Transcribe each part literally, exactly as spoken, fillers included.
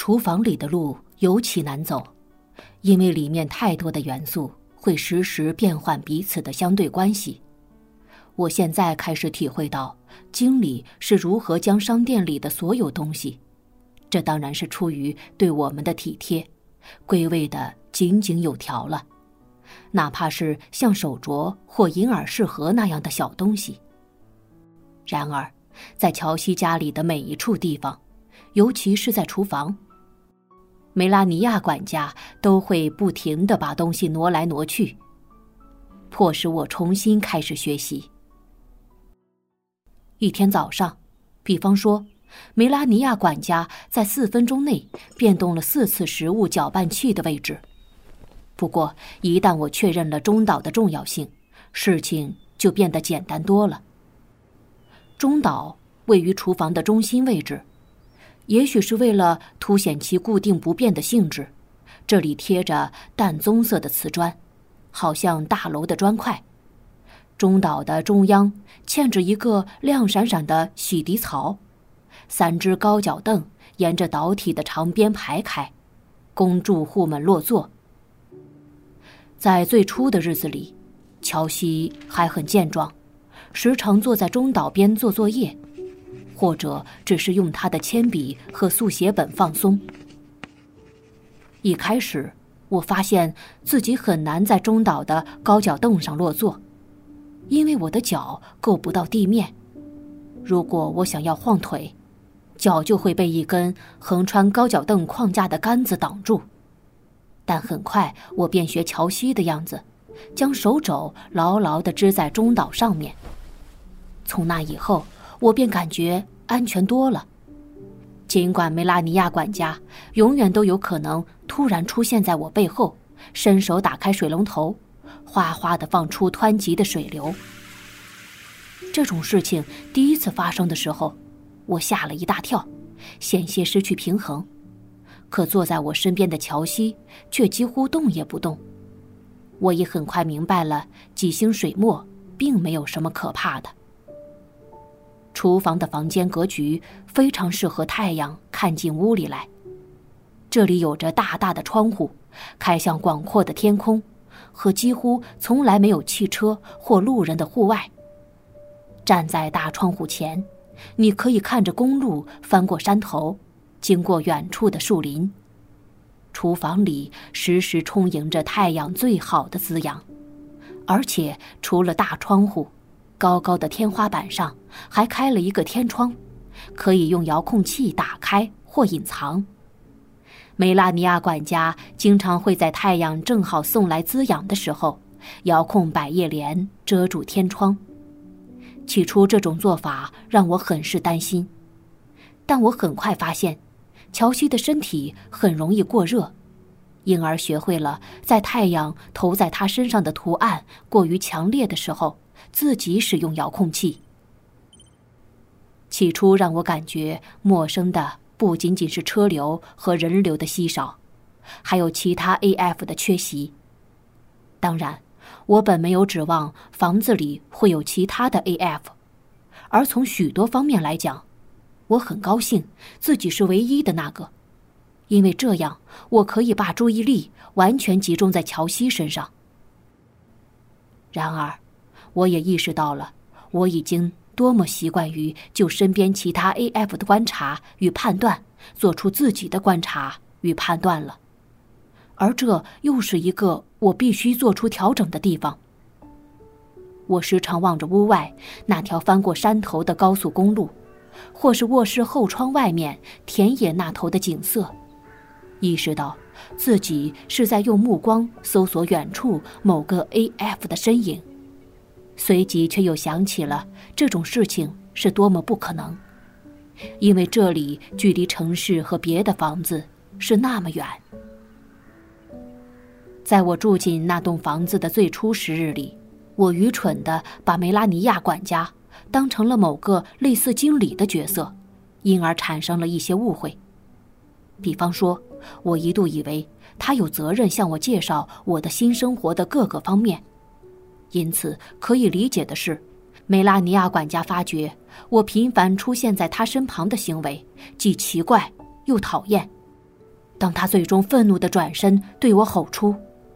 厨房里的路尤其难走，因为里面太多的元素会时时变换彼此的相对关系。我现在开始体会到经理是如何将商店里的所有东西，这当然是出于对我们的体贴，归位的井井有条了，哪怕是像手镯或银耳饰盒那样的小东西。然而在乔西家里的每一处地方，尤其是在厨房，梅拉尼亚管家都会不停地把东西挪来挪去，迫使我重新开始学习。一天早上，比方说，梅拉尼亚管家在四分钟内变动了四次食物搅拌器的位置。不过，一旦我确认了中岛的重要性，事情就变得简单多了。中岛位于厨房的中心位置，也许是为了凸显其固定不变的性质，这里贴着淡棕色的瓷砖，好像大楼的砖块。中岛的中央嵌着一个亮闪闪的洗涤槽，三只高脚凳沿着岛体的长边排开，供住户们落座。在最初的日子里，乔西还很健壮，时常坐在中岛边做作业，或者只是用他的铅笔和速写本放松。一开始，我发现自己很难在中岛的高脚凳上落座，因为我的脚够不到地面。如果我想要晃腿，脚就会被一根横穿高脚凳框架的杆子挡住。但很快我便学乔西的样子，将手肘牢牢地支在中岛上面。从那以后，我便感觉安全多了。尽管梅拉尼亚管家永远都有可能突然出现在我背后，伸手打开水龙头，哗哗地放出湍急的水流。这种事情第一次发生的时候，我吓了一大跳，险些失去平衡。可坐在我身边的乔西却几乎动也不动。我也很快明白了，几星水墨并没有什么可怕的。厨房的房间格局非常适合太阳看进屋里来，这里有着大大的窗户，开向广阔的天空和几乎从来没有汽车或路人的户外。站在大窗户前，你可以看着公路翻过山头，经过远处的树林。厨房里时时充盈着太阳最好的滋养，而且除了大窗户，高高的天花板上还开了一个天窗，可以用遥控器打开或隐藏。梅拉尼亚管家经常会在太阳正好送来滋养的时候，遥控百叶帘遮住天窗。起初这种做法让我很是担心，但我很快发现乔西的身体很容易过热，因而学会了在太阳投在他身上的图案过于强烈的时候，自己使用遥控器。起初让我感觉陌生的不仅仅是车流和人流的稀少，还有其他 A F 的缺席。当然，我本没有指望房子里会有其他的 A F， 而从许多方面来讲，我很高兴自己是唯一的那个，因为这样我可以把注意力完全集中在乔西身上。然而，我也意识到了，我已经多么习惯于就身边其他 A F 的观察与判断，做出自己的观察与判断了。而这又是一个我必须做出调整的地方。我时常望着屋外那条翻过山头的高速公路，或是卧室后窗外面田野那头的景色，意识到自己是在用目光搜索远处某个 A F 的身影，随即却又想起了这种事情是多么不可能，因为这里距离城市和别的房子是那么远。在我住进那栋房子的最初十日里，我愚蠢地把梅拉尼亚管家当成了某个类似经理的角色，因而产生了一些误会。比方说，我一度以为他有责任向我介绍我的新生活的各个方面，因此可以理解的是，梅拉尼亚管家发觉我频繁出现在他身旁的行为既奇怪又讨厌， 当他最终愤怒地转身对我吼出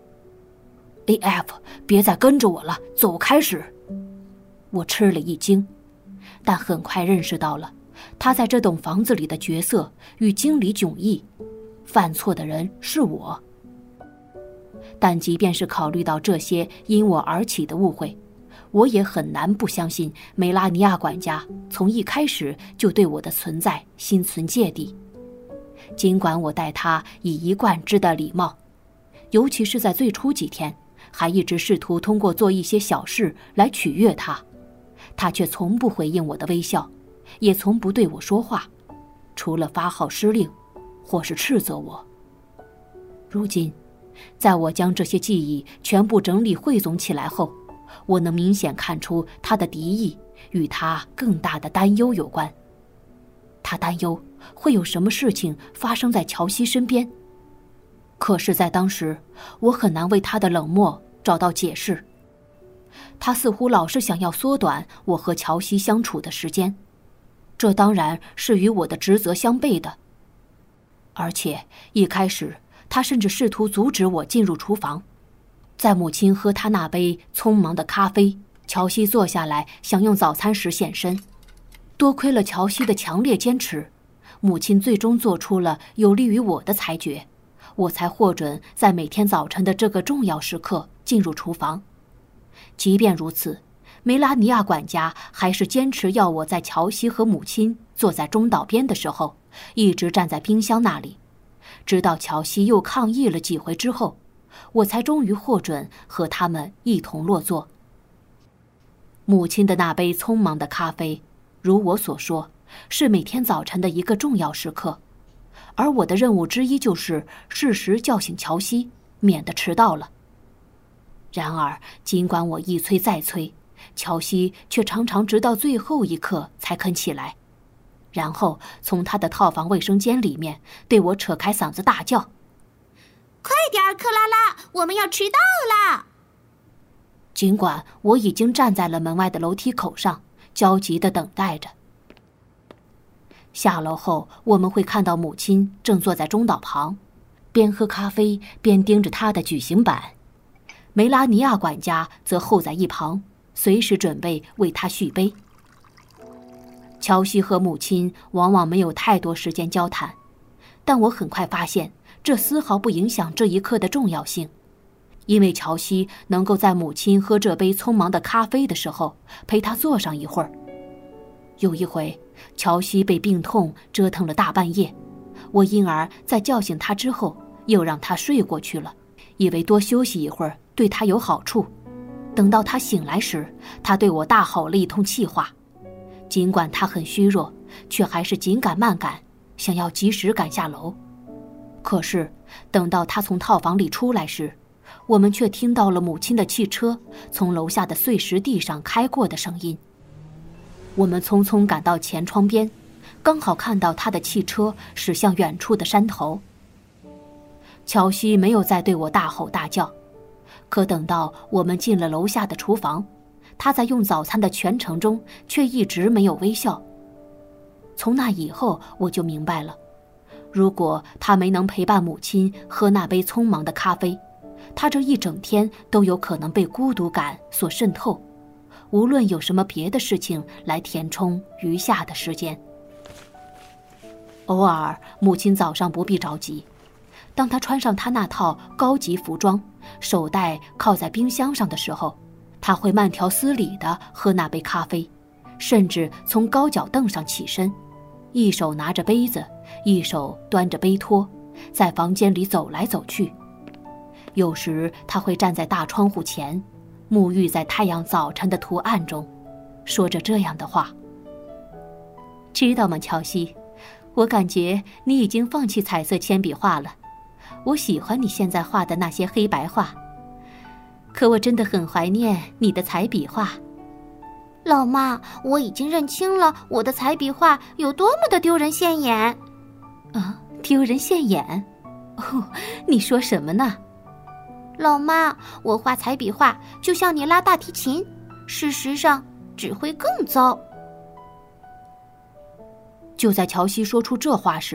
：“A F， 别再跟着我了，走开！”时，我吃了一惊，但很快认识到了他在这栋房子里的角色与经理迥异，犯错的人是我。但即便是考虑到这些因我而起的误会，我也很难不相信梅拉尼亚管家从一开始就对我的存在心存芥蒂。尽管我待他以一贯之的礼貌，尤其是在最初几天，还一直试图通过做一些小事来取悦他，他却从不回应我的微笑，也从不对我说话，除了发号施令，或是斥责我。如今，在我将这些记忆全部整理汇总起来后，我能明显看出他的敌意与他更大的担忧有关。他担忧会有什么事情发生在乔西身边，可是在当时，我很难为他的冷漠找到解释。他似乎老是想要缩短我和乔西相处的时间，这当然是与我的职责相悖的。而且一开始，他甚至试图阻止我进入厨房。在母亲喝他那杯匆忙的咖啡，乔西坐下来享用早餐时现身。多亏了乔西的强烈坚持，母亲最终做出了有利于我的裁决，我才获准在每天早晨的这个重要时刻进入厨房。即便如此，梅拉尼亚管家还是坚持要我在乔西和母亲坐在中岛边的时候，一直站在冰箱那里，直到乔西又抗议了几回之后，我才终于获准和他们一同落座。母亲的那杯匆忙的咖啡，如我所说，是每天早晨的一个重要时刻，而我的任务之一就是适时叫醒乔西，免得迟到了。然而，尽管我一催再催，乔西却常常直到最后一刻才肯起来，然后从他的套房卫生间里面对我扯开嗓子大叫：“ 快点儿，克拉拉，我们要迟到了！” 尽管我已经站在了门外的楼梯口上，焦急地等待着。下楼后，我们会看到母亲正坐在中岛旁，边喝咖啡边盯着他的矩形板。梅拉尼亚管家则候在一旁，随时准备为他续杯。乔西和母亲往往没有太多时间交谈，但我很快发现这丝毫不影响这一刻的重要性，因为乔西能够在母亲喝这杯匆忙的咖啡的时候陪她坐上一会儿。有一回，乔西被病痛折腾了大半夜，我因而在叫醒他之后又让他睡过去了，以为多休息一会儿对他有好处。等到他醒来时，他对我大吼了一通气话，尽管他很虚弱，却还是紧赶慢赶，想要及时赶下楼。可是等到他从套房里出来时，我们却听到了母亲的汽车从楼下的碎石地上开过的声音。我们匆匆赶到前窗边，刚好看到他的汽车驶向远处的山头。乔西没有再对我大吼大叫，可等到我们进了楼下的厨房，他在用早餐的全程中却一直没有微笑。从那以后，我就明白了，如果他没能陪伴母亲喝那杯匆忙的咖啡，他这一整天都有可能被孤独感所渗透，无论有什么别的事情来填充余下的时间。偶尔，母亲早上不必着急，当她穿上她那套高级服装，手袋靠在冰箱上的时候，她会慢条斯理地喝那杯咖啡，甚至从高脚凳上起身，一手拿着杯子，一手端着杯托，在房间里走来走去。有时她会站在大窗户前，沐浴在太阳早晨的图案中，说着这样的话：“知道吗，乔西？我感觉你已经放弃彩色铅笔画了。我喜欢你现在画的那些黑白画，可我真的很怀念你的彩笔画。” 老妈，我已经认清了我的彩笔画有多么的丢人现眼。 啊，丢人现眼？哦，你说什么呢？ 老妈，我画彩笔画就像你拉大提琴，事实上只会更糟。 就在乔西说出这话时，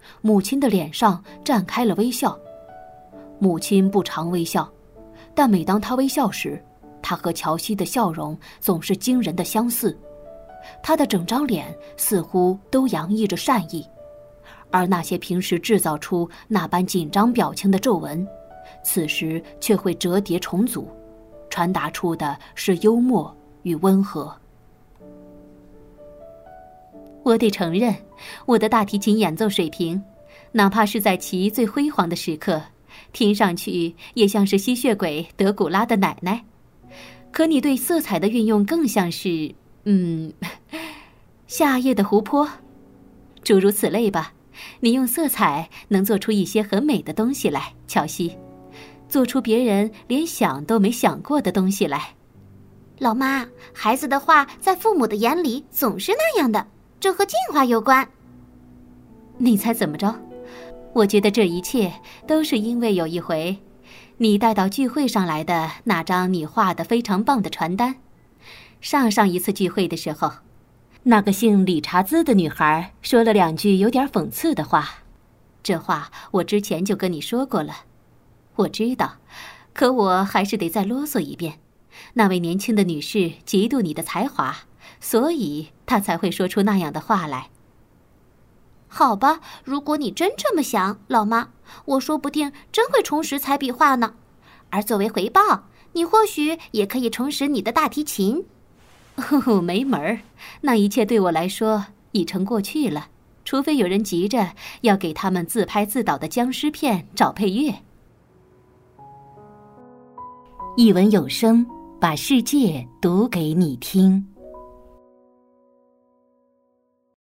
母亲的脸上绽开了微笑。母亲不常微笑，但每当她微笑时，她和乔西的笑容总是惊人的相似。她的整张脸似乎都洋溢着善意，而那些平时制造出那般紧张表情的皱纹，此时却会折叠重组，传达出的是幽默与温和。我得承认，我的大提琴演奏水平，哪怕是在其最辉煌的时刻，听上去也像是吸血鬼德古拉的奶奶。可你对色彩的运用更像是，嗯，夏夜的湖泊，诸如此类吧。你用色彩能做出一些很美的东西来，乔西，做出别人连想都没想过的东西来。 老妈，孩子的话在父母的眼里总是那样的，这和进化有关。 你猜怎么着？我觉得这一切都是因为有一回，你带到聚会上来的那张你画得非常棒的传单。上上一次聚会的时候，那个姓理查兹的女孩说了两句有点讽刺的话。这话我之前就跟你说过了，我知道，可我还是得再啰嗦一遍。那位年轻的女士嫉妒你的才华，所以她才会说出那样的话来。 好吧，如果你真这么想，老妈，我说不定真会重拾彩笔画呢。而作为回报，你或许也可以重拾你的大提琴。 哦，没门儿，那一切对我来说已成过去了，除非有人急着要给他们自拍自导的僵尸片找配乐。一文有声，把世界读给你听。